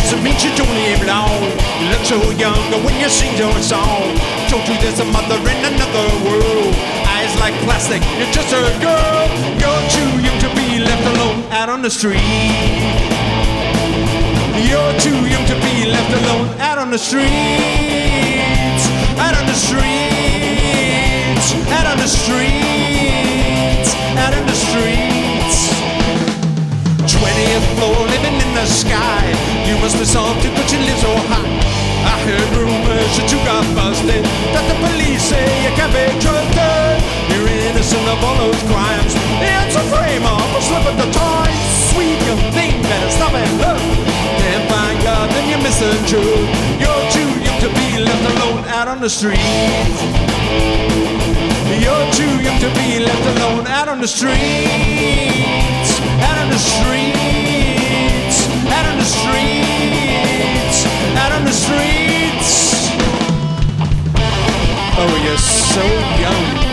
doesn't mean you don't live long. You look so young when you sing your song. Told you there's a mother in another world. Eyes like plastic, you're just a girl. You're too young to be left alone out on the street. You're too young to be left alone out on the streets. Out on the streets. Out on the streets. Out on the streets. 20th floor, living in the sky. You must be something, but you live so high. I heard rumors that you got busted, that the police say you can't be trusted. You're innocent of all those crimes. It's a frame up, a slip of the time. Sweet young thing, better stop and look. Can't find God, then you're missing truth. You're too young to be left alone out on the streets. You're too young to be left alone out on the streets. Out on the streets. Out on the streets. Out on the streets. Oh, you're so young.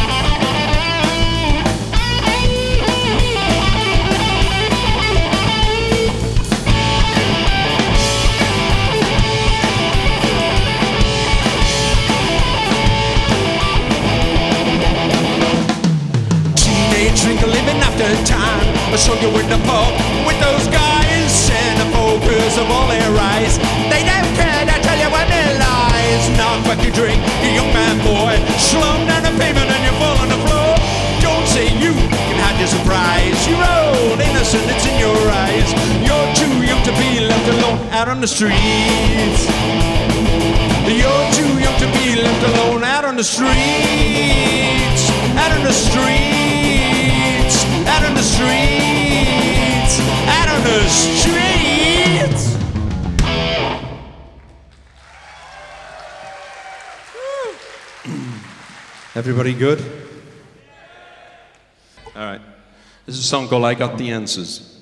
Drink living after time. I'll show you in the pub with those guys. Centerfocus of all their eyes. They don't care, they tell you when they lies. Knock back your drink, you young man boy. Slum down the pavement and you fall on the floor. Don't say you can hide your surprise. You're old, innocent, it's in your eyes. You're too young to be left alone out on the streets. You're too young to be left alone out on the streets. Out on the streets. Out on the streets, out on the streets. Everybody good? All right. This is a song called I Got the Answers.